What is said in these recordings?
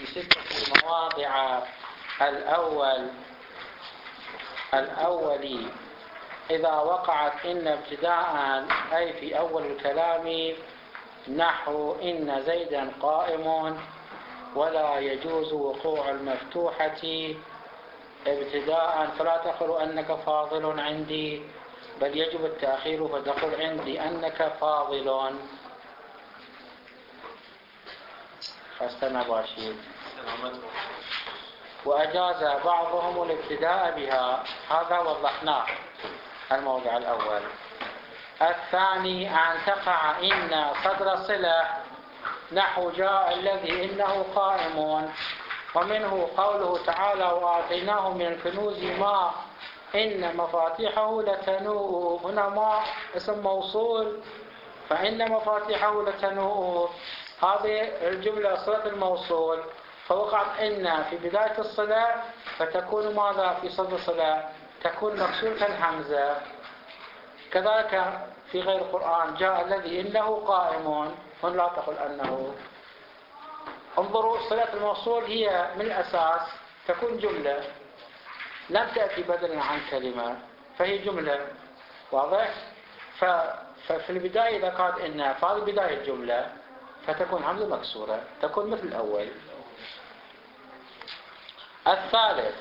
6 مواضع. الأول إذا وقعت إن ابتداء أي في أول الكلام نحو إن زيدا قائم، ولا يجوز وقوع المفتوحة ابتداء، فلا تقل أنك فاضل عندي، بل يجب التأخير فتقول عندي أنك فاضل. فاستمع باشير. وأجاز بعضهم الابتداء بها، هذا وضحناه الموضع الأول. الثاني أن تقع إن صدر صلة نحو جاء الذي إنه قائم، ومنه قوله تعالى وآتيناه من الكنوز ما إن مفاتيحه لتنوء. هنا ما اسم موصول، فإن مفاتيحه لتنوء هذه الجملة صلة الموصول، فوقعت إن في بداية الصلة فتكون ماذا في صدر الصلة؟ تكون مكسورة الهمزة. كذلك في غير القرآن جاء الذي إنه قائم، هنا لا تقل أنه. انظروا صلة الموصول هي من الأساس تكون جملة لم تأتي بدلا عن كلمة، فهي جملة واضح. ففي البداية إذا كانت إن فهذه بداية الجملة فتكون همزة مكسورة، تكون مثل الأول. الثالث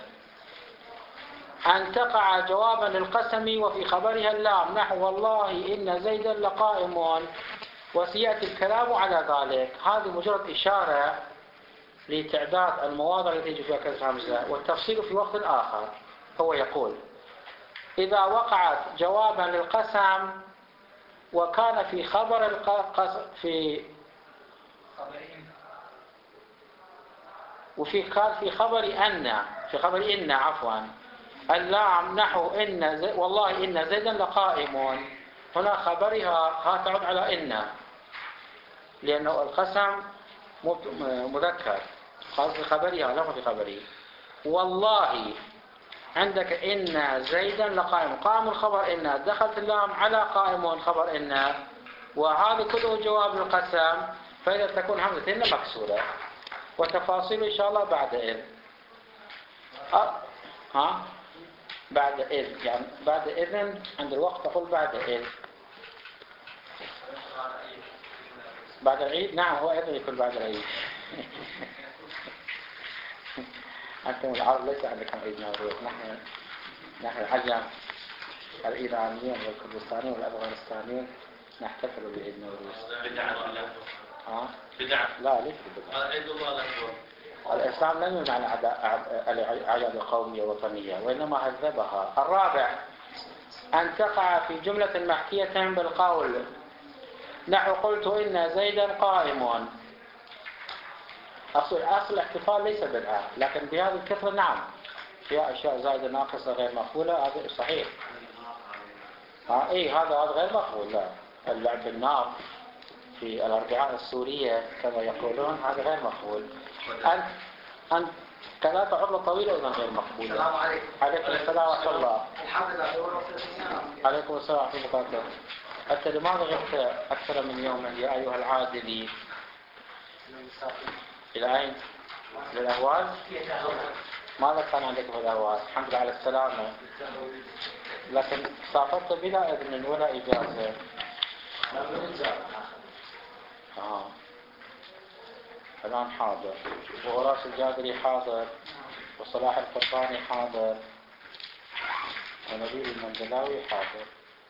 أن تقع جوابا للقسم وفي خبرها اللام نحو والله إن زيدا لقائم، وسيأتي الكلام على ذلك. هذه مجرد إشارة لتعداد المواضع التي يجب فيها كسر همزة، والتفصيل في وقت آخر. هو يقول إذا وقعت جوابا للقسم وكان في خبر القسم كان في خبر إن عفوا اللام نحو إن والله إن زيدا لقائم، هنا خبرها تعود على إن، لأنه القسم مذكر، خاص في خبرها لا في خبره. والله عندك إن زيدا لقائم، قام الخبر إن، دخلت اللام على قائم خبر إن، وهذا كله جواب القسم، فإذا تكون همزة إن مكسورة. وتفاصيل إن شاء الله بعد إذ. بعد إذ يعني بعد إذن عند الوقت تقول بعد إذ. بعد العيد نعم، هو أيضا يكون بعد العيد. أنتم العرب ليس عندكم عيد نوروز، نحن العجم الإيرانيين والكردستانيين والأفغانستانيين نحتفل بعيد نوروز. بدعة ولا؟ بدعة؟ لا ليس بدعة. عيد الله الأكبر. الإسلام لم يمنع الأعياد القومية والوطنية، وإنما هذبها. الرابع أن تقع في جملة محكية بالقول نحو قلت إن زيدا قائم. أصل الاحتفال ليس بدعة، لكن بهذه الكثرة نعم فيها أشياء زائدة ناقصة غير مقبولة، هذا صحيح. هذا غير مقبول. لا، اللعب بالنار في الأربعاء السورية كما يقولون هذا غير مقبول. أن كذلك عطلة طويلة أيضا غير مقبولة. السلام عليكم. عليكم السلام ورحمة الله. عليكم السلام ورحمة الله وبركاته. أنت لماذا غبت أكثر من يوم يا أيها العادلي؟ إلى أين؟ للأهواز؟ ماذا كان عندك في الأهواز؟ الحمد لله على السلامة. لكن سافرت بلا إذن ولا إجازة. الآن حاضر، وغراس الجابري حاضر، وصلاح القطاني حاضر، ونبيل المندلاوي حاضر.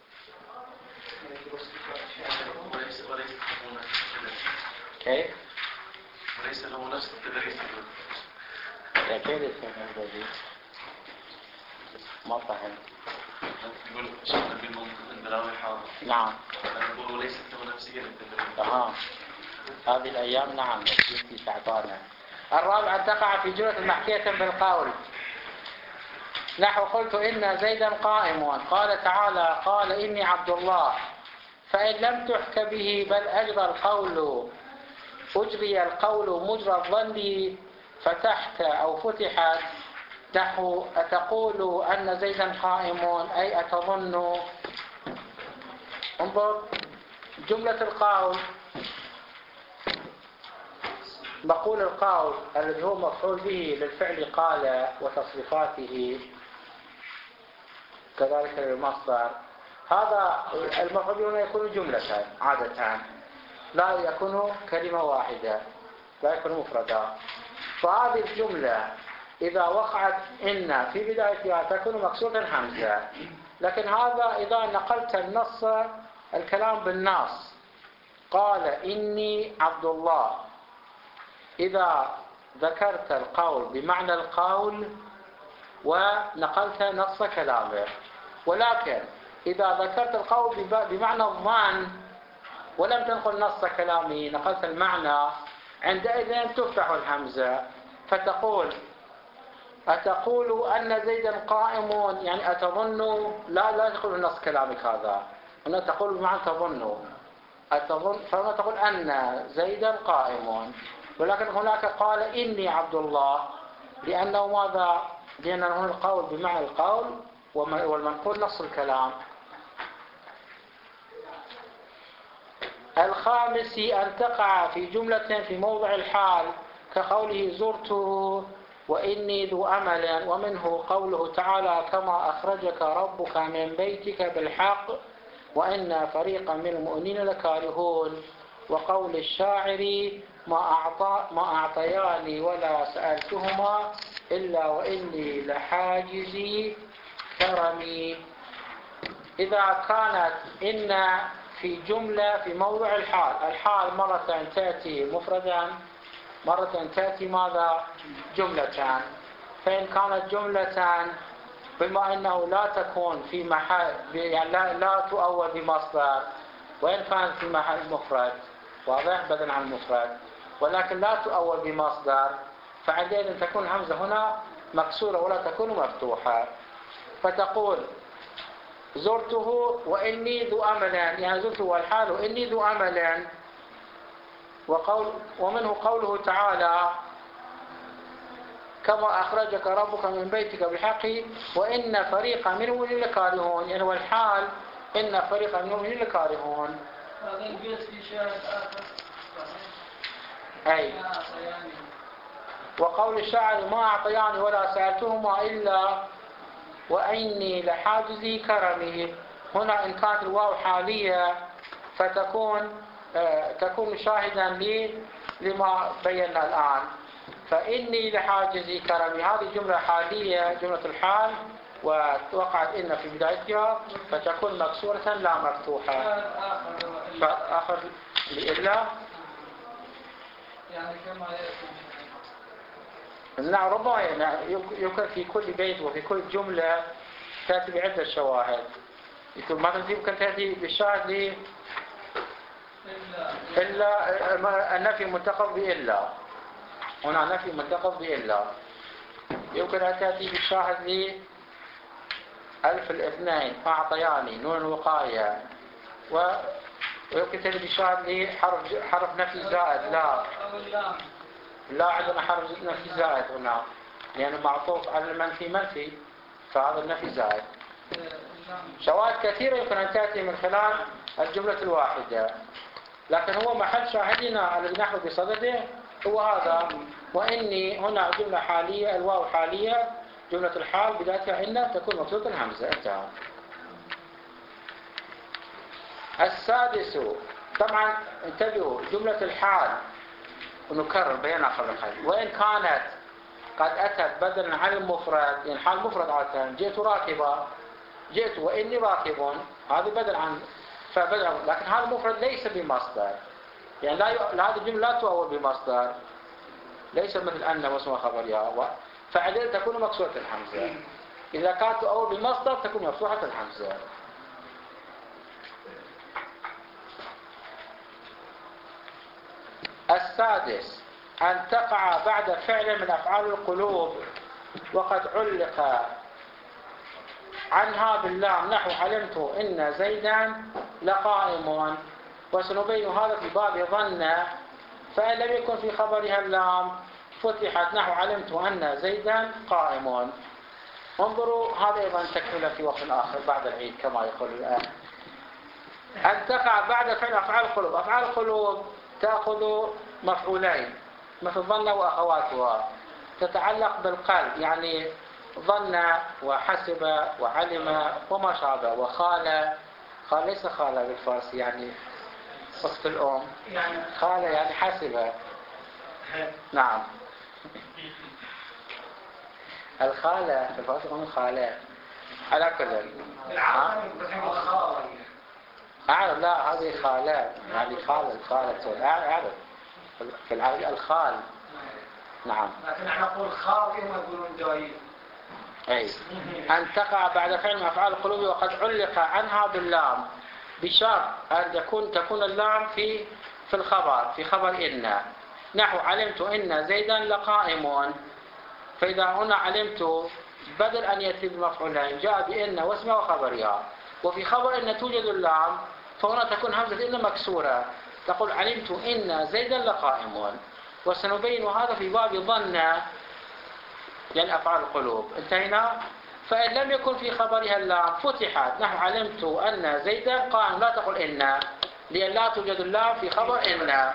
كيف؟ وليس له نفس التدريس. يا كيف يفهم الذي؟ ما فهم. يقول شيخ نبيل المندلاوي حاضر. نعم. يقول وليست له نفسية للتدريس. هذه الأيام نعم في تعبانة. الرابع أن تقع في جملة محكية بالقول نحو قلت إن زيدا قائم، قال تعالى قال إني عبد الله، فإن لم تحك به بل أجري القول مجرى الظن فتحت أو فتحت نحو أتقول أن زيدا قائم أي أتظن. انظر جملة القول مقول القول الذي هو مفعول به للفعل قال وتصريفاته كذلك للمصدر، هذا المفعول به هنا يكون جملة عادة، لا يكون كلمة واحدة، لا يكون مفردا. فهذه الجملة إذا وقعت إن في بدايتها تكون مكسورة همزة. لكن هذا إذا نقلت النص الكلام بالنص، قال إني عبد الله، إذا ذكرت القول بمعنى القول ونقلت نص كلامه. ولكن إذا ذكرت القول بمعنى الظن ولم تنقل نص كلامه، نقلت المعنى، عندئذ تفتح الهمزة فتقول أتقول أن زيدا قائم، يعني أتظن، لا تقول نص كلامك هذا، هنا تقول بمعنى تظن، فهنا تقول أن زيدا قائم. ولكن هناك قال إني عبد الله، لأنه ماذا؟ لأن هنا القول بمعنى القول والمنقول نص الكلام. الخامس أن تقع في جملة في موضع الحال كقوله زرته وإني ذو أمل، ومنه قوله تعالى كما أخرجك ربك من بيتك بالحق وإن فريقا من المؤمنين لكارهون، وقول الشاعر ما أعطياني ولا سألتهما إلا وإني لحاجزي كرمي. إذا كانت إن في جملة في موضع الحال مرة تأتي مفردا، مرة تأتي ماذا؟ جملة. فإن كانت جملة بما أنه لا تكون في محل، يعني لا تؤول بمصدر، وإن كانت في محل مفرد واضح بدلا عن المفرد، ولكن لا تؤول بمصدر، فعندئذ تكون الهمزة هنا مكسورة ولا تكون مفتوحة. فتقول زرته وإني ذو أمل، يعني زرته والحال وإني ذو أمل. ومنه قوله تعالى كما أخرجك ربك من بيتك بالحق وإن فريقا منهم لكارهون، يعني والحال إن فريقا منهم لكارهون. هذا البيت في شاهد آخر. أي. وقول الشاعر ما أعطياني ولا سألتهما إلا وإني لحاجزي كرمه، هنا إن كانت الواو حالية فتكون تكون شاهدا لما بينا الآن. فإني لحاجزي كرمي هذه جملة حالية، جملة الحال، ووقعت إن في بدايتها فتكون مكسورة لا مفتوحة. فآخر لإلا يعني كما يأتي. نعم، ربما يمكن في كل بيت وفي كل جملة تأتي بعدة شواهد. مثلا يمكن تأتي بالشاهد إلا النفي منتقض بإلا، هنا نفي منتقض بإلا. يمكن أن تأتي بالشاهد لي ألف الاثنين أعطياني نون الوقاية، ويمكن تأتي بالشاهد لي حرف نفي زائد لا عندنا حرف نفي زائد هنا، لأنه معطوف على المنفي فهذا النفي زائد. شواهد كثيرة يمكن أن تأتي من خلال الجملة الواحدة، لكن هو محل شاهدنا الذي نحن بصدده هو هذا. وإني هنا جملة حالية، الواو حالية، جملة الحال بدايتها إن تكون مكسورة الهمزة. انتهى. السادس، طبعا انتبهوا، جملة الحال ونكرر بيانها قبل الحال، وإن كانت قد أتت بدلا عن المفرد، يعني حال مفرد عادة، جئت راكبا، جئت وإني راكب، هذا بدل عن فبدل، لكن هذا المفرد ليس بمصدر، يعني هذه الجملة لا تؤول بمصدر، ليس مثل أن واسمها خبرها، فعليه تكون مكسورة الحمزة. إذا كانت تؤول بمصدر تكون مفتوحة الحمزة. السادس أن تقع بعد فعل من أفعال القلوب وقد علق عنها باللام، نحو علمت إن زيدا لقائم، وسنبين هذا في باب ظن، فإن لم يكن في خبرها اللام فتحت نحو علمت أن زيدا قائم. انظروا، هذا أيضا تكملة في وقت آخر بعد العيد كما يقول الآن. أن تقع بعد فعل أفعال القلوب. أفعال القلوب تأخذ مفعولين، مثل ظن وأخواتها تتعلق بالقلب، يعني ظن وحسب وعلم وما شابه. وخال، خال ليس خالة بالفارسي يعني أخت الأم، خالة يعني حسب. نعم، الخالة في الفارسي هم خالات على كل. أعرف، لا هذه خالات، هذه خالة أعرف في العربي الخال. نعم. لكن احنا نقول خال كما يقولون جاي. أي أن تقع بعد فعل من أفعال القلوب وقد علق عنها باللام، بشرط أن تكون اللام في الخبر، في خبر إن. نحو علمت إن زيدا لقائم، فإذا هنا علمت بدل أن يأتي بمفعولين جاء بإن واسمه وخبرها. وفي خبر إن توجد اللام، فهنا تكون همزة إن مكسورة، تقول علمت إن زيدا لقائم. وسنبين هذا في باب ظن يعني أفعال القلوب. انتهينا. فإن لم يكن في خبرها اللام فتحت، نحو علمت أن زيدا قائم، لا تقل إن، لأن لا توجد اللام في خبر إن.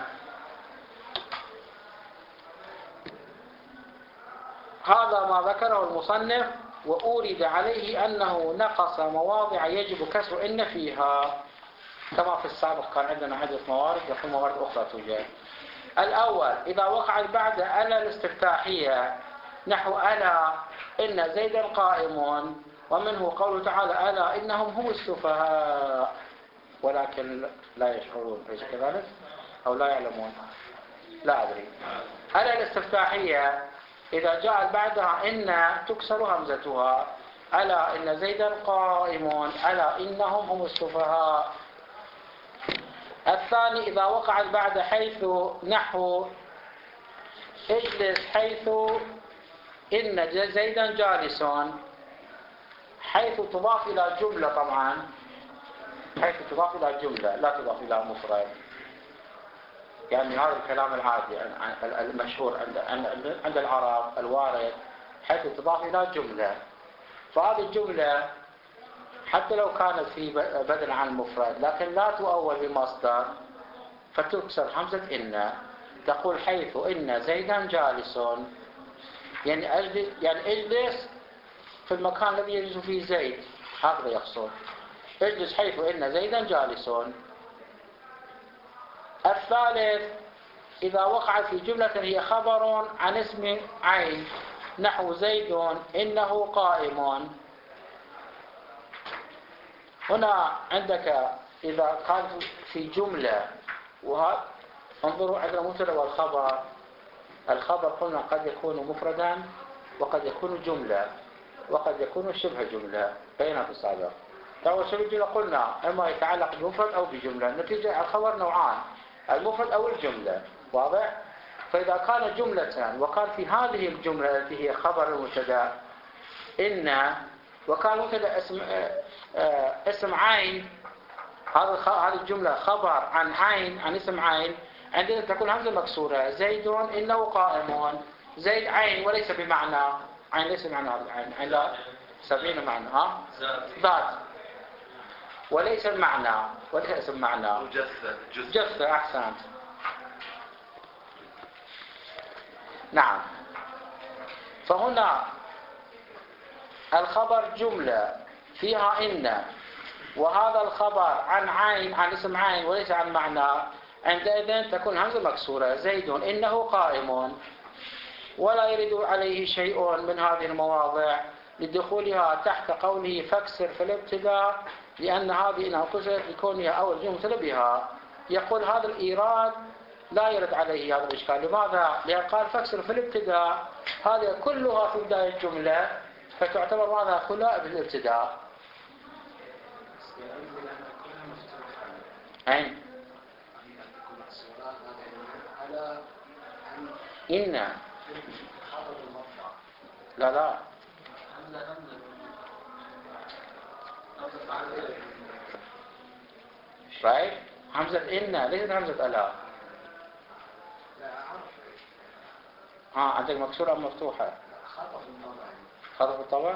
هذا ما ذكره المصنف، وأورد عليه أنه نقص مواضع يجب كسر إن فيها، كما في السابق كان عندنا عدة موارد، يكون موارد أخرى توجد. الأول إذا وقعت بعد ألا الاستفتاحية، نحو ألا إن زيدا قائم، ومنه قوله تعالى ألا إنهم هم السفهاء ولكن لا يشعرون، أليس كذلك؟ أو لا يعلمون، لا أدري. ألا الاستفتاحية إذا جاءت بعدها إن تكسر همزتها، ألا إن زيدا قائم، ألا إنهم هم السفهاء. الثاني إذا وقعت بعد حيث، نحو اجلس حيث إن زيدا جالس، حيث تضاف إلى جملة، طبعا حيث تضاف إلى جملة لا تضاف إلى مفرد، يعني هذا الكلام العادي المشهور عند العرب الوارد، حيث تضاف إلى جملة. فهذه الجملة حتى لو كانت في بدل عن المفرد لكن لا تؤول بمصدر، فتكسر همزة إن، تقول حيث إن زيدا جالس، يعني اجلس في المكان الذي يجلس فيه زيد، هكذا يقصد، اجلس حيث إن زيدا جالس. الثالث إذا وقعت في جملة هي خبر عن اسم عين، نحو زيد إنه قائم. هنا عندك إذا كانت في جملة، انظروا عندنا المبتدا والخبر. الخبر قلنا قد يكون مفردا وقد يكون جملة وقد يكون شبه جملة، بينها في السابق. فهو شبه جملة قلنا إما يتعلق بمفرد أو بجملة، نتيجة الخبر نوعان، المفرد أو الجملة، واضح؟ فإذا كان جملة وكان في هذه الجملة التي هي خبر المبتدا إن، وكان مبتدا اسم عين، هذه الجملة خبر عن عين، عن اسم عين، عندنا تكون همزة مكسورة، زيد إنه قائم. زيد عين وليس بمعنى عين، ليس بمعنى عين لا 70 معنى، ذات، وليس المعنى، وليس اسم معنى، جثة. أحسنت. نعم. فهنا الخبر جملة فيها إن، وهذا الخبر عن عين، عن اسم عين وليس عن معنى، عندئذ تكون همزة مكسورة، زيد إنه قائم، ولا يرد عليه شيء من هذه المواضع لدخولها تحت قوله فاكسر في الابتداء، لأن هذه إنها كسرت لكونها أول جملة بها. يقول هذا الإيراد لا يرد عليه هذا الإشكال. لماذا؟ لأن قال فاكسر في الابتداء، هذه كلها في بداية الجملة، فتعتبر ماذا؟ كلها بالابتداء. أين؟ إن لا right؟ همزة إن ليست همزة ألا. عندك مكسورة أم مفتوحة؟ خطأ الطبع.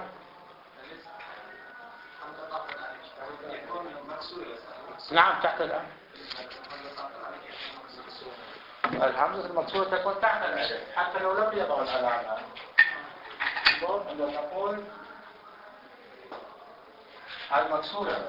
نعم تحت الآن. الهمزة المكسورة تكون تحت الألف حتى لو لم يضع العلامة. عندما نقول المكسورة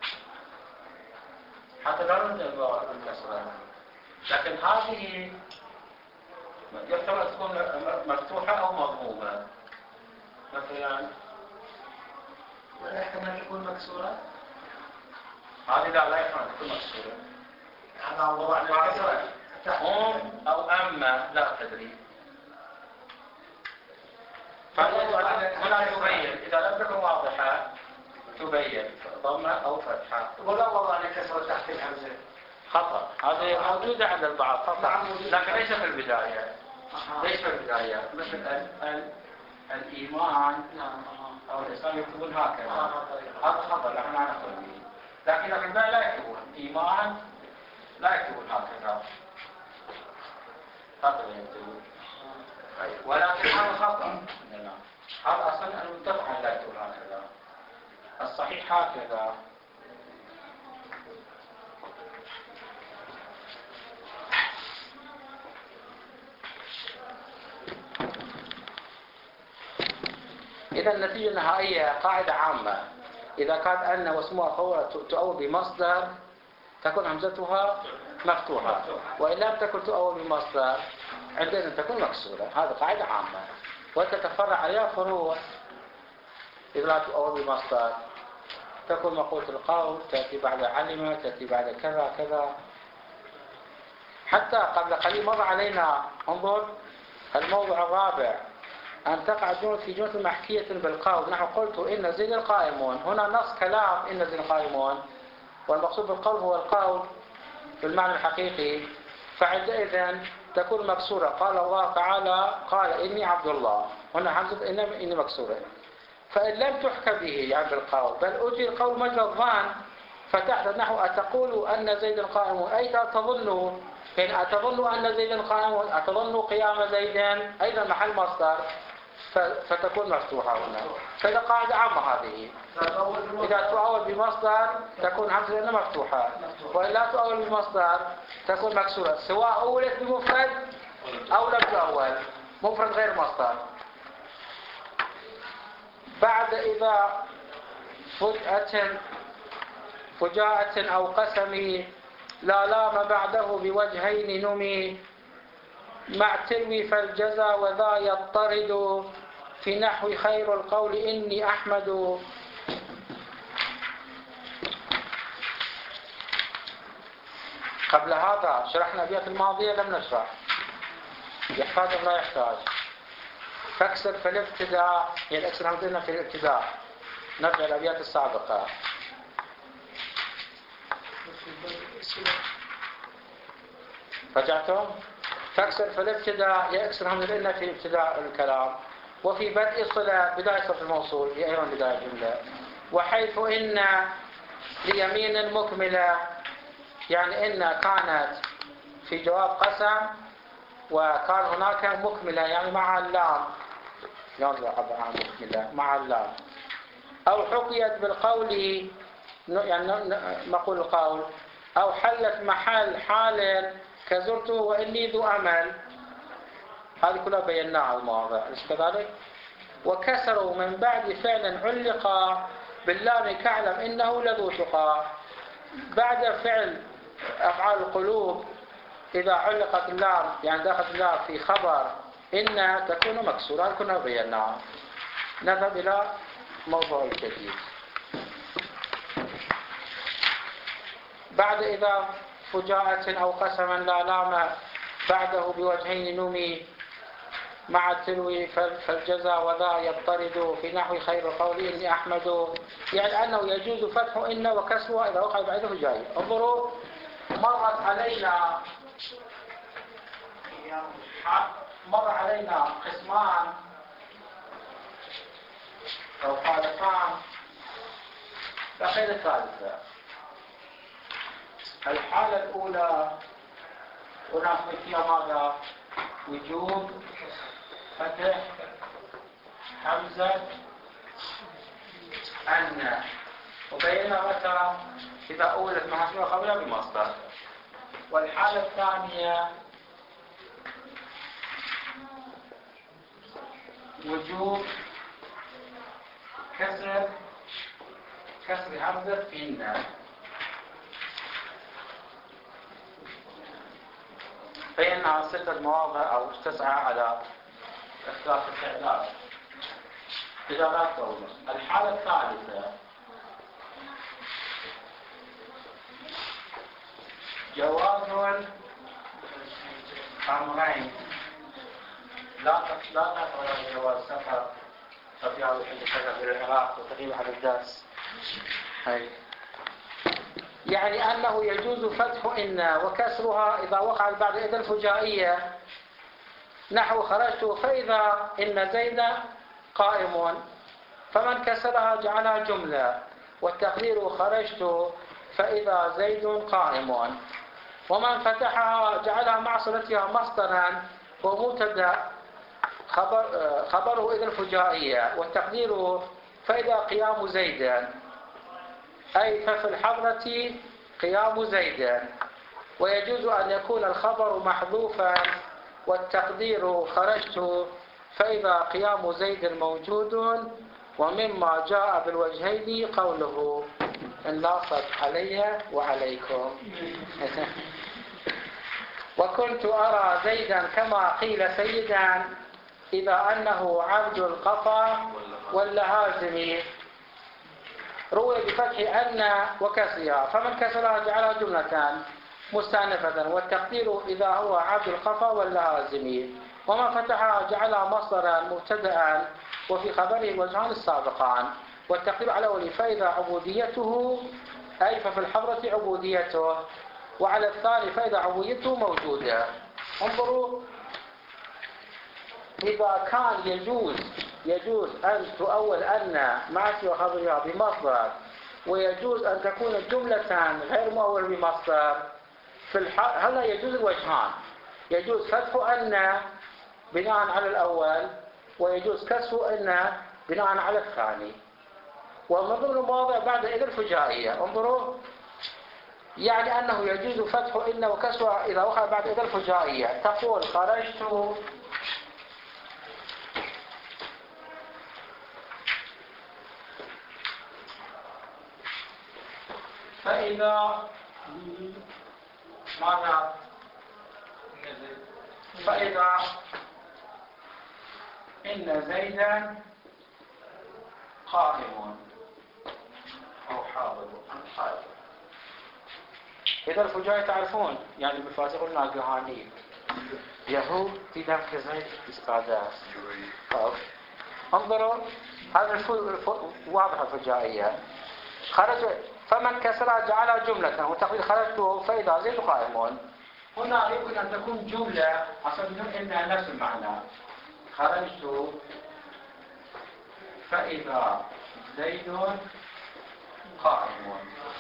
حتى لو لم يضع الكسرة، لكن هذه يحتمل تكون مفتوحة أو مضمومة. مثلا ولا يحتمل تكون مكسورة؟ هذه لا يحتمل تكون مكسورة. هذا وضع الكسرة هم أو أما لا تدري. هنا تبين إذا لم تكن واضحة تبين ضمة أو فتحة. ولا وضع الكسرة تحت الهمزة؟ خطأ. هذه موجودة عند البعض خطأ، لكن ليس في البداية. ليس في البداية مثل الإيمان أو الإسلام يكتبون هكذا. هذا خطأ نحن لا نقول به. لكن في البداية لا يكتبون إيمان، لا يكتبون هكذا. هكذا يكتبون. ولكن هذا خطأ. هذا أصلا المتبع لا يكتبون هكذا. الصحيح هكذا. إذا النتيجة النهائية قاعدة عامة، إذا كانت أن واسمها فورا تؤول بمصدر تكون همزتها مفتوحة، وإن لم تكن تؤول بمصدر عندئذ تكون مكسورة. هذه قاعدة عامة وتتفرع عليها فروع. إذا لا تؤول بمصدر تكون مقولة القول، تأتي بعد علم، تأتي بعد كذا كذا. حتى قبل قليل مر علينا، انظر الموضوع الرابع، أن تقع الجملة في جملة محكية بالقول. نحن قلت إن زيد القائمون، هنا نص كلام إن زيد القائمون، والمقصود بالقول هو القول بالمعنى الحقيقي، فعندئذ تكون مكسورة. قال الله تعالى قال إني عبد الله، هنا همزة إني مكسورة. فإن لم تحكى به يعني بالقول، بل أجي القول مجرى الظن، فتحدث نحو أتقول أن زيد قائم، أي تظن، يعني أتظن أن زيد قائم، أتظن قيام زيد، أيضا محل مصدر، فتكون مفتوحة هنا. فإذا قاعدة عامة هذه، إذا تؤول بمصدر تكون همزة لأنها مفتوحة، وإن لا تؤول بمصدر تكون مكسورة، سواء أولت بمفرد أو لم تؤول، مفرد غير مصدر. بعد إذا فجاءة أو قسم لا لام بعده بوجهين نمي مع تلوي فالجزا وذا يضطرد في نحو خير القول إني أحمد. قبل هذا شرحنا الأبيات الماضية، لم نشرح. يحتاج أم لا يحتاج؟ فاكسر في الابتداء، يعني اكسر همزتنا في الابتداء. نرجع الأبيات السابقة. رجعتم؟ فاكسر في الابتداء، يكسر همزتنا في ابتداء الكلام. وفي بدء الصلة بداية صفة الموصول، هي أيضا بداية الجملة. وحيث إن ليمين مكملة، يعني إن كانت في جواب قسم وكان هناك مكملة يعني مع اللام، يرجع عن مكملة مع اللام. أو حقيت بالقول، يعني مقول القول، أو حلت محل حال كزرته وإني ذو أمل. هذه كلها بيناها المواضع، أليس كذلك؟ وكسروا من بعد فعل علق باللام كعلم إنه لذو تقى. بعد فعل أفعال القلوب إذا علقت اللام يعني دخلت اللام في خبر إن تكون مكسورة، هذه كلها بيناها. نذهب إلى موضوع الجديد. بعد إذا فجاءة أو قسما لا لام بعده بوجهين نمي مع التلوي فالجزا وذا يضطرد في نحو خير القول إني أحمد، يعني أنه يجوز فتح إن وكسرها إذا وقع بعده جاي. انظروا، مر علينا قسمان أو حالتان، بقي الثالثة. الحالة الأولى ونحن فيها ماذا؟ وجوب فتح همزة أن، وبيننا متى إذا أولت مع اسمها قبلها بمصدر. والحالة الثانية وجوب كسر همزة إن. فإنها 6 مواضع أو 9 على اختلاف التعداد. إذا لا تقول الحالة الثالثة جواز أمرين لا تقرأ جواز سفر في هذا الحين سفر إلى العراق وتغيب عن الدرس. يعني أنه يجوز فتح إن وكسرها إذا وقع بعد إذا الفجائية، نحو خرجت فإذا إن زيد قائم، فمن كسرها جعلها جملة، والتقدير خرجت فإذا زيد قائم. ومن فتحها جعلها مع صلتها مصدرا ومبتدا خبره إذا الفجائية، والتقدير فإذا قيام زيد، أي ففي الحضرة قيام زيد. ويجوز أن يكون الخبر محذوفا والتقدير خرجت فإذا قيام زيد موجود. ومما جاء بالوجهين قوله إن لاصت علي وعليكم. وكنت أرى زيدا كما قيل سيدا إذا أنه عبد القفا واللهازم. روي بفتح أن وكسرها، فمن كسرها جعلها جملة مستأنفة، والتقدير إذا هو عبد القفا واللهازم. ومن فتحها جعلها مصدرا مبتدأ، وفي خبره وجهان السابقان. والتقدير على أول فإذا عبوديته، أي ففي الحضرة عبوديته، وعلى الثاني فإذا عبوديته موجودة. انظروا، إذا كان يجوز أن تؤول أن مع خبرها بمصدر، ويجوز أن تكون جملة غير مؤول بمصدر، هلا يجوز الوجهان، يجوز فتح أن بناء على الأول، ويجوز كسر أن بناء على الثاني. ومن ضمن المواضع بعد إذا الفجائية، انظروا، يعني أنه يجوز فتح إن وكسرها إذا وقع بعد إذا الفجائية. تقول خرجت فإذا ماذا؟ فإذا إن زيدا قائم أو حاضر. إذا الفجائية تعرفون، يعني بالفاتحة قلنا الجهاني يهود في دمك زيد استعداد. انظروا، هذا واضح الفجائية. خرج فمن كسرها جعلها جملة، وتقول خرجت فإذا زيد قائم. هنا يمكن أن تكون جملة أصلا إنها نفس المعنى. خرجت فإذا زيد قائم.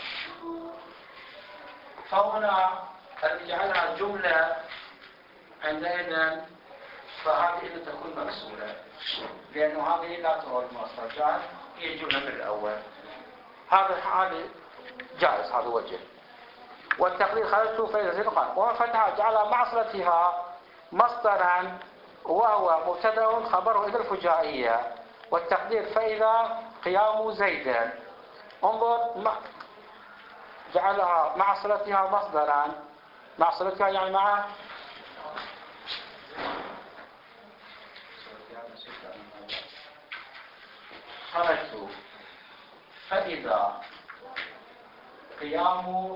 فهنا أن يجعلها جملة عندئذ فهذه إذا تكون مكسورة، لأنه هذه لا تعود مصدر جاء، هي جملة بالأول. هذا جائز، هذا وجه. والتقدير خرجت فإذا زيد قائم. ومن فتح جعلها مع صلتها مصدرا وهو مبتدأ خبره إذا الفجائية، والتقدير فإذا قيام زيد. انظر، جعلها مع صلتها مصدرا، مع صلتها يعني مع خرجت فإذا قيام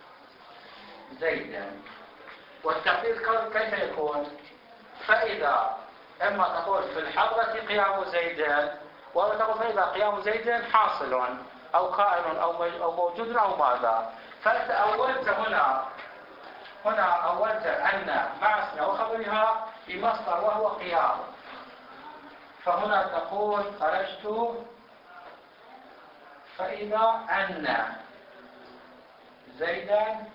زيد. والتقدير كيف يكون؟ فإذا إما تقول في الحضرة قيام زيد، ولا تقول فإذا قيام زيد حاصل أو كائن أو موجود أو ماذا. فأنت أولت هنا أولت أن مع اسمها وخبرها بمصدر وهو قيام. فهنا تقول خرجت فإذا أن زيدا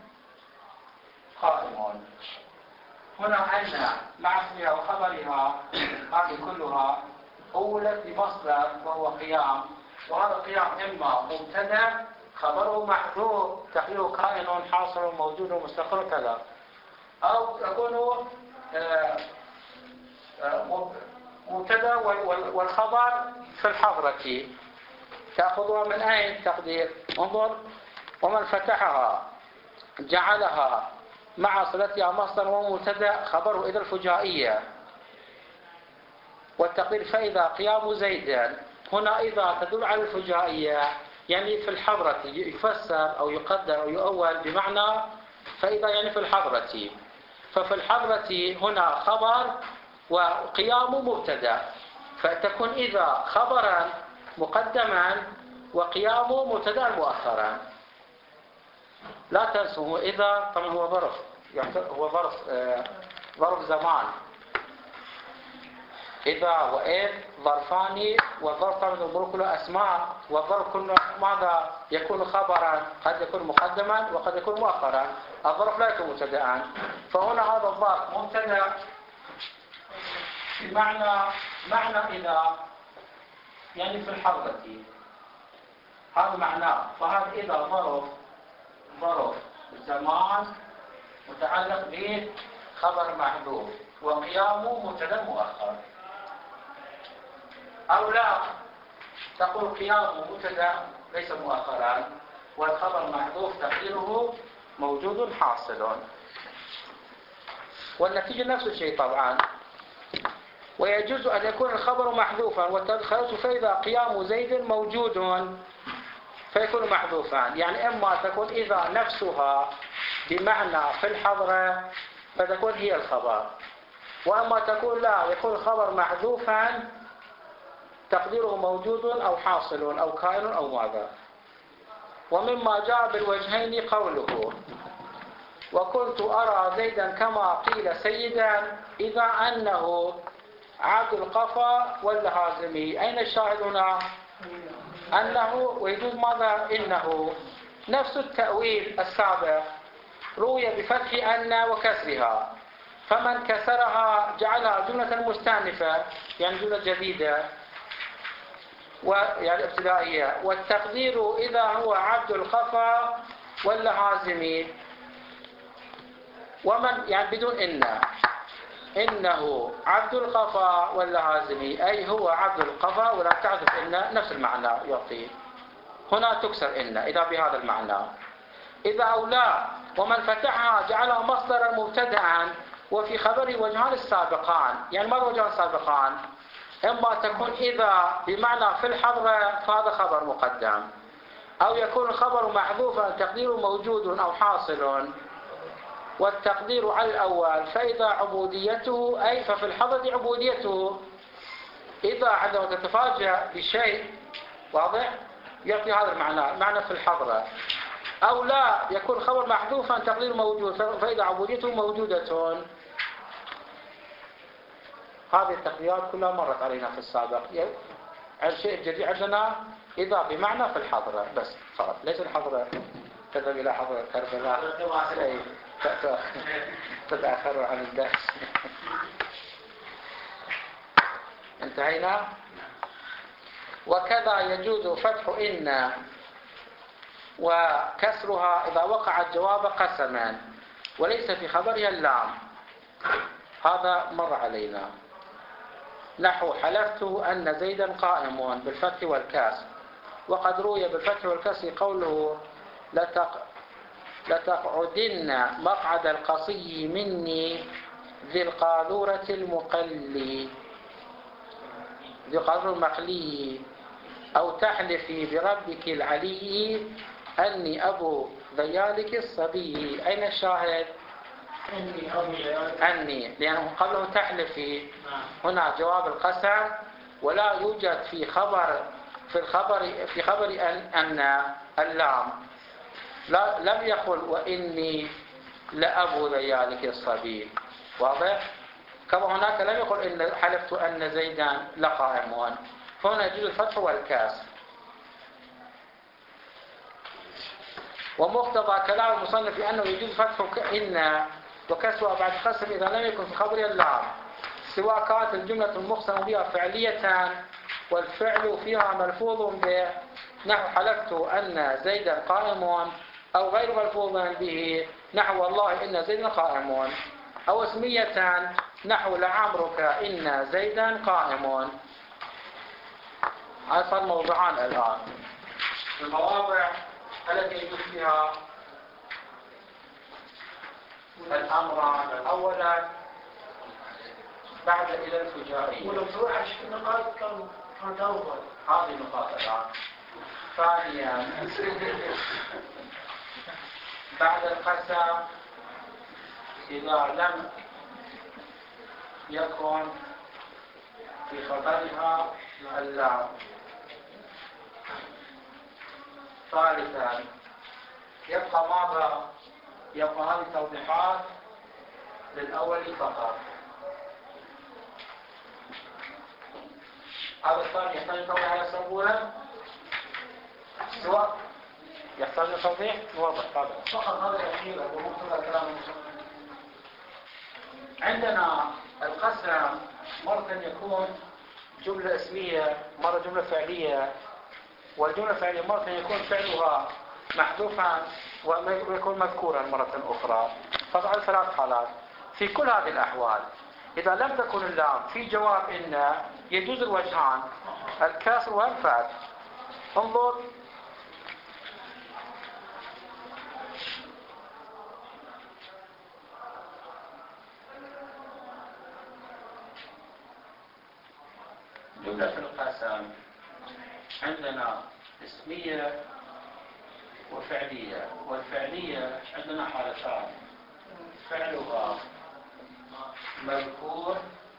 قائم. هنا أن مع اسمها وخبرها هذه كلها أولت بمصدر وهو قيام، وهذا القيام إما مبتدأ خبره محذوف تقديره كائن حاصل موجود مستقر كذا، أو يكون مبتدا والخبر في الحضرة. تأخذها من أين تقدير؟ انظر: ومن فتحها جعلها مع صلتها مصدر ومبتدا خبره إذا الفجائية. والتقدير فإذا قيام زيد. هنا إذا تدل على الفجائية، يعني في الحضرة يفسر أو يقدر أو يؤول بمعنى فإذا، يعني في الحضرة. ففي الحضرة هنا خبر وقيام مبتدا، فتكون إذا خبرا مقدما وقيام مبتدا مؤخرا. لا تنسوا إذا طبعا هو ظرف، هو ظرف زمان. إذا وإذ ظرفان، والظرف طبعا الظروف كلها أسماء، والظرف كله ماذا يكون خبرا، قد يكون مقدما وقد يكون مؤخرا. الظرف لا يكون مبتدأ، فهنا هذا الظرف مبتدأ بمعنى إذا، يعني في الحضرة، هذا معناه. فهذا إذا ظرف زمان متعلق به خبر محذوف وقيامه مبتدا مؤخر. أو لا تقول قيامه مبتدا ليس مؤخرا والخبر محذوف تقديره موجود حاصل، والنتيجة نفس الشيء طبعا. ويجوز أن يكون الخبر محذوفا والتدخل فإذا قيام زيد موجود فيكون محذوفا. يعني إما تكون إذا نفسها بمعنى في الحضرة فتكون هي الخبر، وأما تكون لا، يكون الخبر محذوفا تقديره موجود أو حاصل أو كائن أو ماذا. ومما جاء بالوجهين قوله: وكنت أرى زيدا كما قيل سيدا إذا أنه عبد القفا والهازمي. أين الشاهد هنا؟ أنه، ويجوز ماذا؟ إنه. نفس التأويل السابق روي بفتح أن وكسرها، فمن كسرها جعلها جملة مستأنفة، يعني جملة جديدة ويعني ابتدائية. والتقدير إذا هو عبد القفا والهازمي، ومن يعني بدون إنه عبد القفا والهازمي، أي هو عبد القفا ولا تعرف إن، نفس المعنى يعطي. هنا تكسر إن إذا بهذا المعنى. إذا أو لا ومن فتحها جعلها مصدرا مبتدأ وفي خبره وجهان السابقان. يعني ما الوجهان السابقان؟ إما تكون إذا بمعنى في الحضرة فهذا خبر مقدم، أو يكون الخبر محذوفا تقديره موجود أو حاصل. والتقدير على الأول فإذا عبوديته، أي ففي الحضرة عبوديته. إذا عندما تتفاجأ بشيء واضح يعطي هذا المعنى، معنى في الحضرة. أو لا يكون الخبر محذوفا تقدير موجود فإذا عبوديته موجودة. هذه التقديرات كلها مرت علينا في السابق. الشيء الجديد عندنا إذا بمعنى في الحضرة بس فقط، ليس الحضرة تذهب إلى حضرة كربلاء تتأخر عن الدرس. انتهينا. وكذا يجوز فتح إن وكسرها إذا وقع الجواب قسما وليس في خبرها اللام. هذا مر علينا. نحو حلفت أن زيدا قائم بالفتح والكسر. وقد روي بالفتح والكسر قوله: لتقعدن مقعد القصي مني ذي القاذورة المقلي، ذي القاذورة المقلي. أو تحلفي بربك العلي أني أبو ذيالك الصبي. أين الشاهد؟ أني، لأنه قبله تحلفي. هنا جواب القسم، ولا يوجد في خبر أن اللام. لم يقل وإني لأبو ذيالك الصبي، واضح؟ كما هناك لم يقل إن حلفت أن زيدا لقائم، فهنا يجوز الفتح والكسر. ومقتضى كلام المصنف أنه يجوز فتح إن وكسرها بعد قسم إذا لم يكن في خبرها اللام، سواء كانت الجملة المقسم بها فعلية والفعل فيها ملفوظ به، نحو حلفت أن زيدا قائم، أو غير ملفوظ به، نحو والله إن زيدا قائم، أو اسمية نحو لعمرك إن زيدا قائم. هذا صار موضوعان الآن. المواضع التي يجوز فيها الأمران، أولا بعد إلى الفجائية. ولو تروح على شكل نقاط كان تأوضل. هذه النقاط الآن. ثانيا بعد القسم إذا لم يكن في خطرها اللام. ثالثا يبقى ماذا؟ يبقى هذه التوضيحات للأول فقط. هذا الثاني يحتاج توضيح على السبورة، سواء يحتاج توضيح نوضح طبعا. فقط هذا الأخير ومقتضى كلام المصنف. عندنا القسم مرة يكون جملة اسمية، مرة جملة فعلية، والجملة الفعلية مرة يكون فعلها محذوفا ويكون مذكورا مرة أخرى. فضع 3 حالات. في كل هذه الأحوال إذا لم تكن اللام في جواب إن يجوز الوجهان الكسر والفتح. انظر جملة القسم عندنا اسمية وفعلية، والفعلية عندنا حالتان، فعلها مذكور،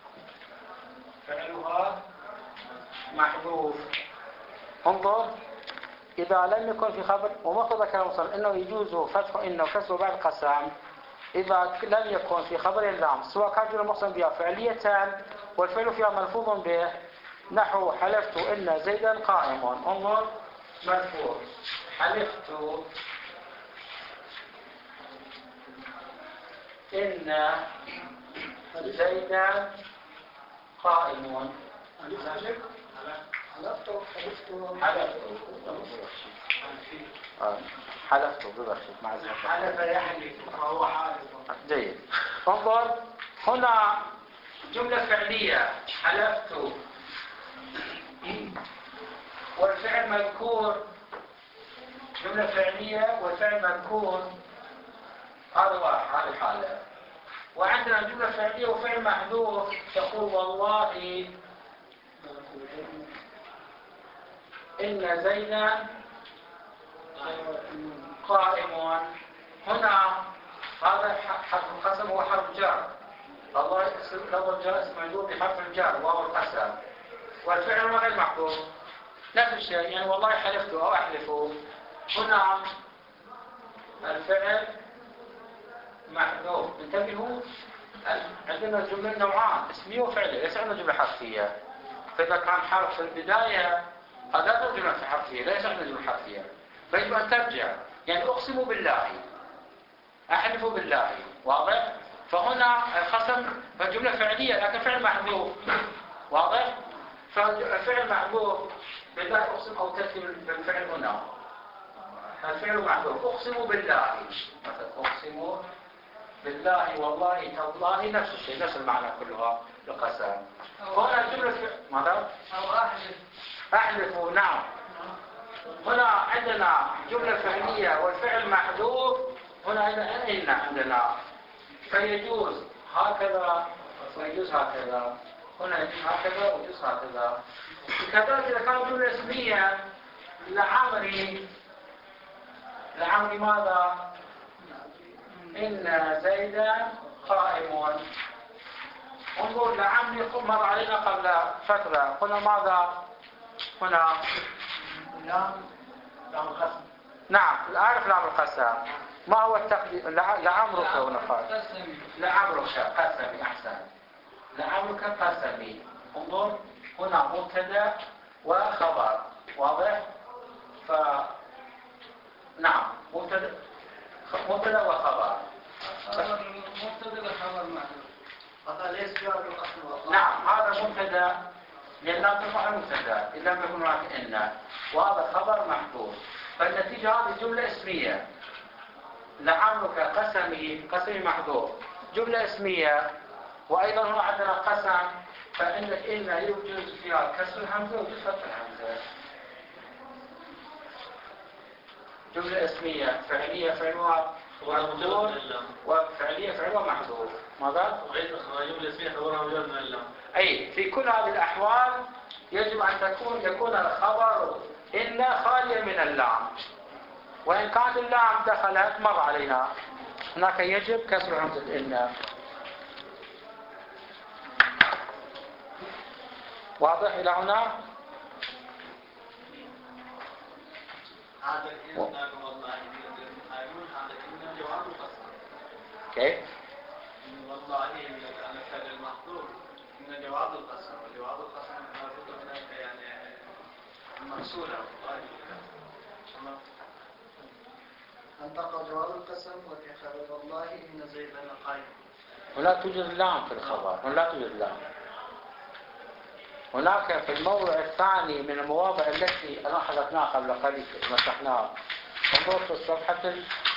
فعلها محذوف. انظر إذا لم يكن في خبر ومقتضى كلام المصنف إنه يجوز فتح إنه وكسر بعد القسم إذا لم يكن في خبر اللام، سواء كان جملة المقسم بها فعلية والفعل فيها ملفوظ به، نحو حلفت إن زيدا قائم. انظر مرفوع، حلفت إن زيدا قائم. حلفت ببخشت مع حلف يحلف فهو حالف. جيد. انظر هنا جملة فعلية حلفت والفعل مذكور، جملة فعلية والفعل مذكور، هذا واحد، هذه الحالة. وعندنا جملة فعلية وفعل محذوف، تقول والله إن زيدا قائم. هنا هذا حرف القسم هو حرف جر، الله لفظ الجر اسم مجرور بحرف الجر وهو القسم، والفعل غير محذوف نفس الشيء، يعني والله حلفت أو أحلف. هنا الفعل محذوف. انتبهوا عندنا الجملة نوعان، اسمية وفعلية، ليس عندنا جملة حرفية. فإذا كان حرف في البداية هذا جملة حرفية، ليس عندنا جملة حرفية، فيجب أن ترجع، يعني أقسم بالله، أحلف بالله، واضح؟ فهنا القسم فالجملة فعلية لكن فعل محذوف، واضح؟ فالفعل محذوف بالله أقسم أو تأتي بالفعل هنا الفعل محذوف. أقسم بالله مثلا، أقسم بالله والله تالله، نفس الشيء، نفس المعنى كلها القسم. هنا الجملة ماذا؟ أو أحلف. أحلف، نعم. هنا عندنا جملة فعلية والفعل محذوف، هنا عندنا فيجوز هكذا ويجوز هكذا، هنا يجوز هكذا ويجوز هكذا. كذلك إذا كانت جملة اسمية لعمري ماذا؟ إن زيدا قائم. انظر لعمري مر علينا قبل فترة، قلنا ماذا؟ هنا لام القسم. نعم أعرف لام القسم. ما هو التقديم؟ لعمرك هنا قال لعمرك قسمي، أحسن، لعمرك قسمي. انظر هنا مبتدا وخبر، واضح؟ نعم مبتدا وخبر. مبتدا وخبر معلوم. هذا ليس جواب القسم. نعم هذا مبتدا لأن لا ترفع المبتدا إلا لم يكن هناك إن، وهذا خبر محذوف. فالنتيجة هذه جملة اسمية، لعمرك قسمي محذوف، جملة اسمية وأيضا هنا عندنا قسم، فعندك إن يوجد فيها كسر الهمزة ويوجد فتح الهمزة. جملة اسمية فعلية فعلها محذوف وفعلية فعلها محذوف. ماذا؟ جملة اسمية خبرها مجرد من اللام. أي في كل هذه الأحوال يجب أن يكون الخبر إن خاليا من اللام، وإن كانت اللام دخلت مر علينا هناك يجب كسر همزة إن. واضح إلى هنا؟ هذا إن والله هذا إن جواب القسم. كيف؟ والله على فعل المحظور إن جواب القسم، وجواب القسم لابد هناك يعني المحصولة. أنطق جواب القسم وفي خبر والله إن زيدا قائم. ولا توجد اللام في الخبر، ولا توجد اللام. هناك في الموضع الثاني من المواضع التي لاحظناها قبل قليل مسحناها، انظر في الصفحة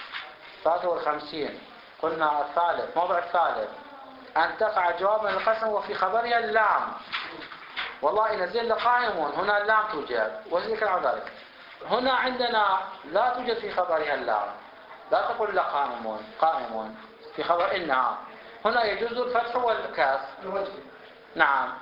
53 قلنا الثالث، موضع الثالث أن تقع جواب من القسم وفي خبرها اللام. والله إن زيد قائم، هنا اللام توجد وذكر ذلك. هنا عندنا لا توجد في خبرها اللام، لا تقول لا قائم في خبر إنها. هنا يجوز الفتح والكاف. نعم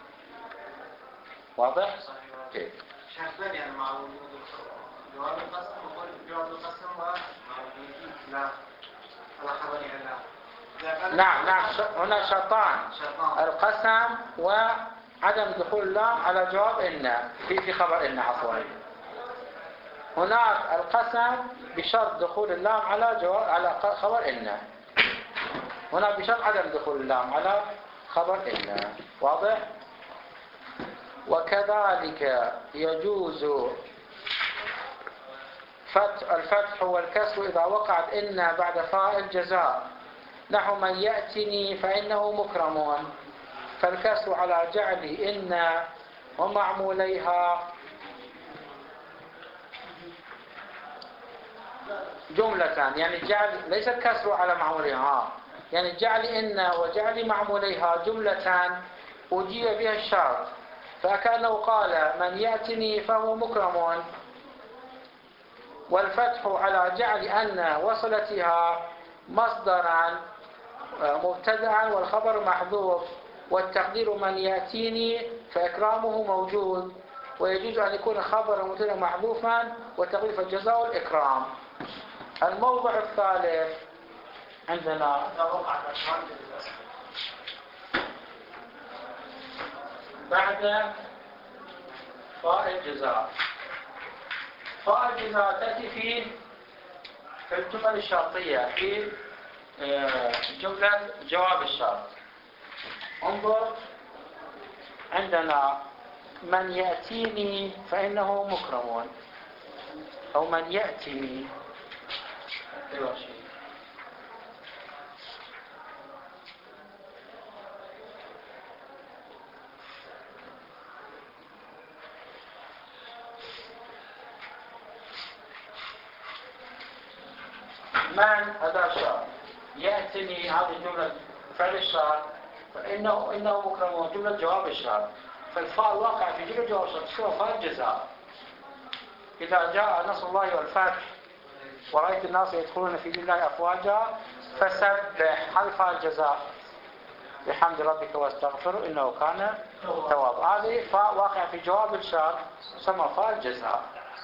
واضح؟ كيف؟ شرطين يعني مع وجود جواب القسم وجواب القسم ومع وجود لا على خبرها لا. نعم هنا شرطان، القسم وعدم دخول اللام على جواب إن في خبر إن عفوا. هناك القسم بشرط دخول اللام على خبر إن، هنا بشرط عدم دخول اللام على خبر إن. واضح؟ وكذلك يجوز الفتح والكسر إذا وقعت إن بعد فاء الجزاء، نحو من يأتني فإنه مكرم، فالكسر على جعل إن ومعموليها جملة، يعني جعل ليس الكسر على معموليها، يعني جعل إن وجعل معموليها جملة أجيب بها الشرط، فكأنه قال من يأتني فهو مكرم. والفتح على جعل أن وصلتها مصدرا مبتدعا والخبر محذوف، والتقدير من يأتيني فإكرامه موجود، ويجوز أن يكون خبر مبتدأ محذوفا والتقدير فالجزاء والإكرام. الموضع الثالث عندنا بعد فاء الجزاء. فاء الجزاء تأتي في الجمل الشرطية في جملة جواب الشرط. انظر عندنا من يأتيني فإنه مكرم، أو من يأتيني من أداة شرط، يأتني هذه جملة فعل الشرط، فإنه مكرم جملة جواب الشرط. فالفاء الواقع في جملة جواب الشرط شو فاء الجزاء. إذا جاء نصر الله والفتح ورأيت الناس يدخلون في دين الله أفواجا فسبح، هذه فاء الجزاء بحمد ربك واستغفره إنه كان توابا. هذه فاء واقع في جواب الشرط سمى فاء الجزاء.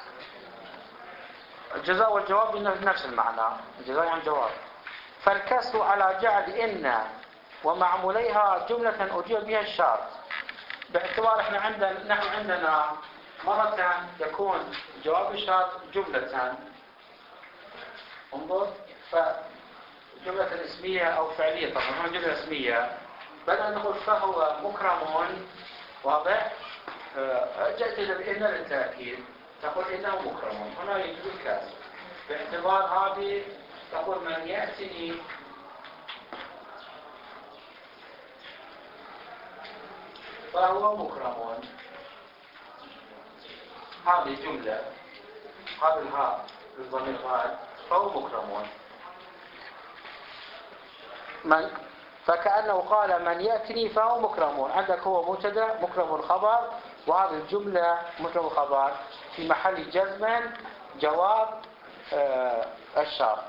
الجزاء والجواب نفس المعنى، الجزاء يعني جواب. فالكسر على جعل إن ومعموليها جملة أجيب بها الشرط، باعتبار نحن عندنا مرة يكون جواب الشرط جملة، انظر، فجملة اسمية أو فعلية، طبعا هنا جملة اسمية، بدل أن نقول فهو مكرم واضح، جئت بإن للتأكيد تقول إنه مكرم، هنا يجوز الكسر باعتبار هذه، تقول من يأتني فهو مكرم، هذه جملة، هذا الهاء بالضمير هذا فهو مكرم. من فكأنه قال من يأتني فهو مكرم. عندك هو مبتدا مكرم الخبر، وهذه الجملة مكرم الخبر في محل جزم جواب الشرط.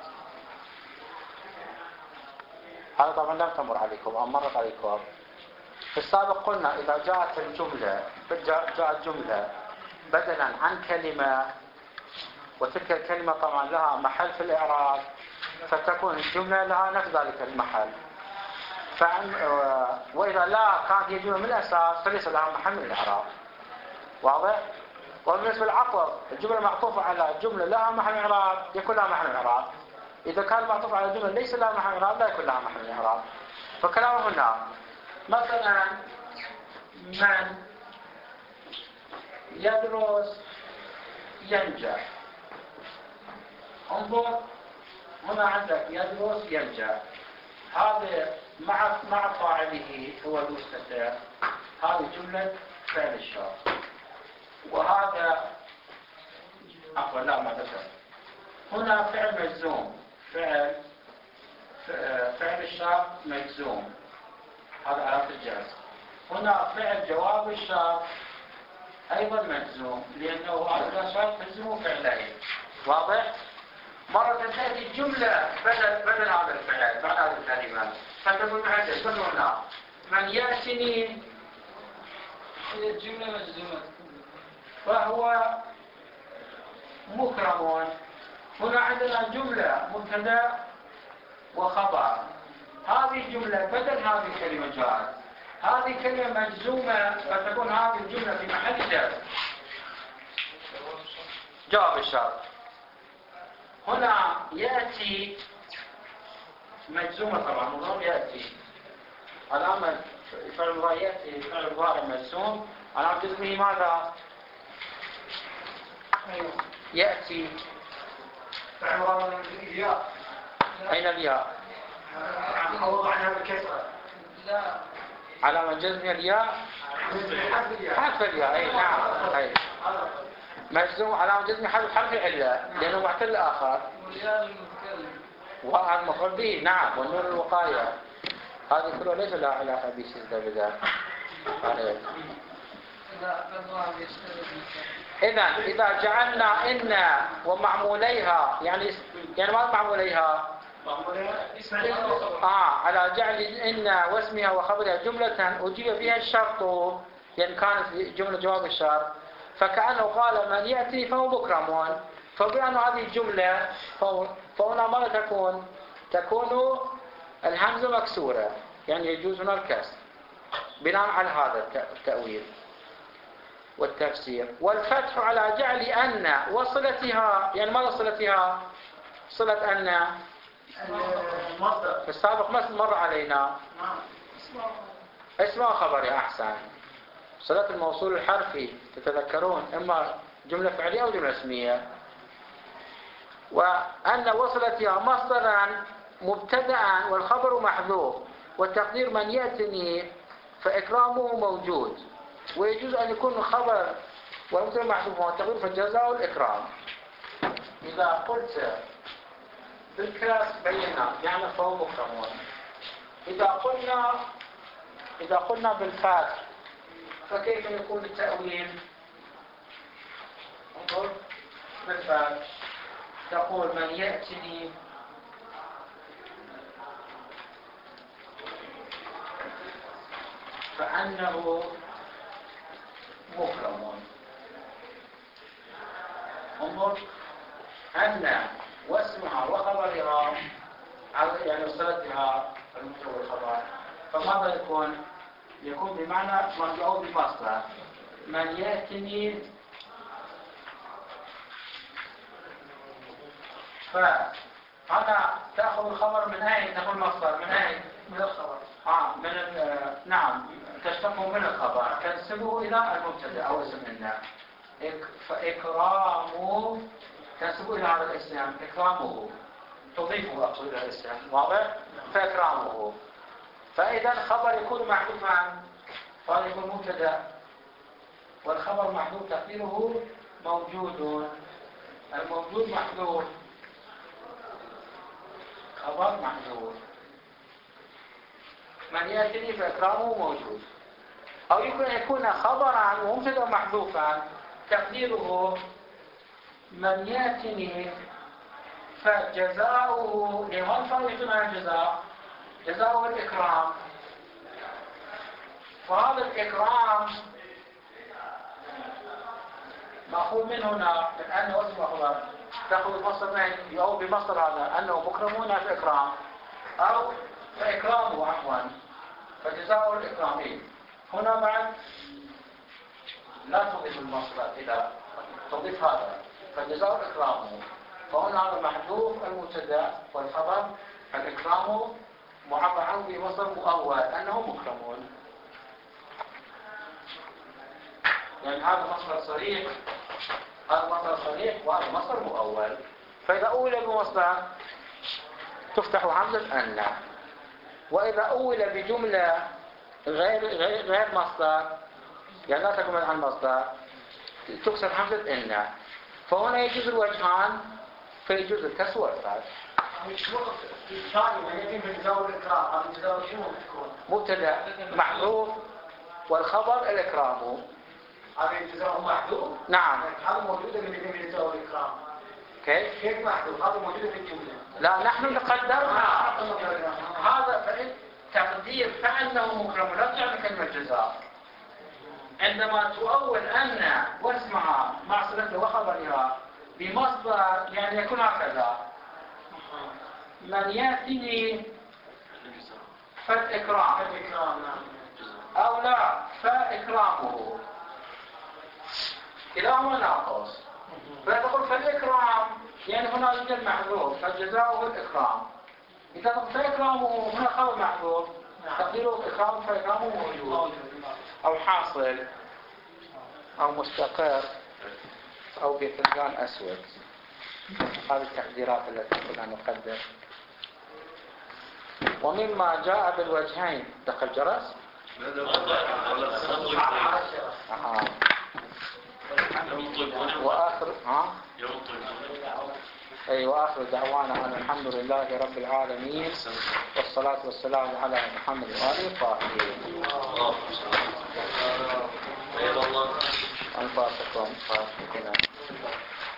هذا طبعا لم تمر عليكم أو مرت عليكم. في السابق قلنا إذا جاءت جملة بدلا عن كلمة، وتلك الكلمة طبعا لها محل في الإعراب، فتكون الجملة لها نفس ذلك المحل. وإذا لا كانت هي جملة من الأساس فليس لها محل من الإعراب. واضح؟ وبالنسبة للعطف الجملة معطوفة على جملة لها محل من الإعراب يكون لها محل من الإعراب. إذا كان معطوف على جملة ليس لها محل من الإعراب لا يكون لها محل من الإعراب. فكلامه هنا مثلا من يدرس ينجح. انظر هنا عندك يدرس ينجح، هذا مع فاعله هو المستتر، هذه جملة فعل الشرط. وهذا عفوا لا معتذر، هنا فعل مجزوم، فعل الشرط مجزوم، هذا علامة الجزم. هنا فعل جواب الشرط أيضا مجزوم لأنه هذا شرط مجزوم فعلين. واضح؟ مرة تأتي الجملة بدل هذا الفعل بعد هذه الكلمة فتقول معجز. هنا من يأتني الجملة مجزومة فهو مكرم. هنا عندنا جملة مبتدا وخبر، هذه الجملة بدل هذه الكلمة جاءت، هذه كلمة مجزومة فتكون هذه الجملة في محل جر جواب الشرط. هنا يأتي مجزومة طبعا، نظام يأتي علامة فعل المضارع يأتي فعل المضارع مجزوم، علامة جزمه ماذا؟ يأتي فعل المضارع الياء. أين الياء؟ عوض عنها بالكسرة. لا علامة جزمه الياء حرف الياء. أي نعم أي مجزوم علامة جزمه حرف العلة لأنه معتل آخر. وهذا المفعول به نعم، والنور الوقاية هذه كلها ليس لها علاقة بسيدة بذلك. إذا جعلنا إن ومعموليها يعني ما معموليها على جعل إن واسمها وخبرها جملة أجيب بها الشرط، يعني كانت جملة جواب الشرط، فكأنه قال من يأتي فهو مكرم. فبأن هذه الجملة فهنا ماذا تكون الهمزة مكسورة، يعني يجوز هنا الكسر بناء على هذا التأويل والتفسير. والفتح على جعل أن وصلتها، يعني ماذا صلتها؟ صلة أن في السابق مر علينا اسمها خبرها. أحسن، صلة الموصول الحرفي تتذكرون إما جملة فعلية أو جملة اسمية. وأن وصلتها مصدرا مبتدأ والخبر محذوف، والتقدير من يأتني فإكرامه موجود، ويجوز أن يكون الخبر والمبتدأ محذوف والتقدير فالجزاء الإكرام. إذا قلت بالكاس بينا يعني فهو مكرمون. إذا قلنا بالفتح فكيف يكون التأويل؟ انظر بالفتح تقول من يأتني فأنه مكرم. انظر أن واسمها وخبرها يعني صلتها المبتدأ والخبر، فماذا يكون بمعنى مرجعه بمصدر من يأتني. فهذا تأخذ الخبر من أين؟ تأخذ المصدر من أين؟ من الخبر. نعم تشتقه من الخبر، تنسبه إلى المبتدأ أو اسم إن. فإكرامه تنسبه إلى هذا الاسم، إكرامه تضيفه أقصد إلى الاسم. واضح؟ فإكرامه. فإذا الخبر يكون محذوفا فهذا يكون مبتدأ، والخبر محذوف تقديره موجود. الموجود محذوف، خبر محذوف. من يأتني فإكرامه موجود. أو يمكن أن يكون خبرا ومبتدا محذوفا تقديره من يأتني فجزاؤه لمن فرق عن الجزاء جزاؤه الإكرام. وهذا الإكرام مأخوذ من هنا من أنه اسم خبر تأخذ مصدرين أو بمصدر هذا أنه مكرمون في إكرام أو فإكرامه عفوا فجزاؤه الإكرامي. هنا بعد لا تضيف المصدر إلى تضيف هذا فجزاؤه الإكرامه. فهنا هذا محذوف المبتدا والخبر الإكرام معبر عنه بمصدر مؤول أنه مكرمون. يعني هذا مصدر صريح هذا مصدر صريح وهذا مصدر مؤول. فإذا أول بمصدر تفتح همزة أن، وإذا أول بجملة غير مصدر يعني لا تكمل عن مصدر تكسر همزة أن. فهنا يجوز الوجهان فيجوز الكسر والفتح. مبتدا محذوف والخبر الإكرام. هذا الجزاء محذوف؟ نعم. هذا موجود من الجزاء والإكرام. كيف محذوف؟ هذا موجود في الجملة. لا نحن قدرنا هذا فإن تقدير فأنه مكرم لا تعني كلمة جزاء. عندما تؤول أن واسمها مع صلته وخبرها بمصدر يعني يكون هكذا من يأتني فالإكرام أو لا فإكرامه كلاهما ناقص. فتقول فالإكرام يعني هنا يوجد محذوف فجزاؤه الإكرام. إذا قلت فإكرامه هنا خبر محذوف تقديره إكرام فإكرامه موجود أو حاصل أو مستقر أو بفنجان أسود. هذه التقديرات التي كنا نقدر. ومما جاء بالوجهين دخل جرس وآخر وآخر دعوانا أن الحمد لله رب العالمين والصلاة والسلام على محمد وآله الطاهرين. أنفاسكم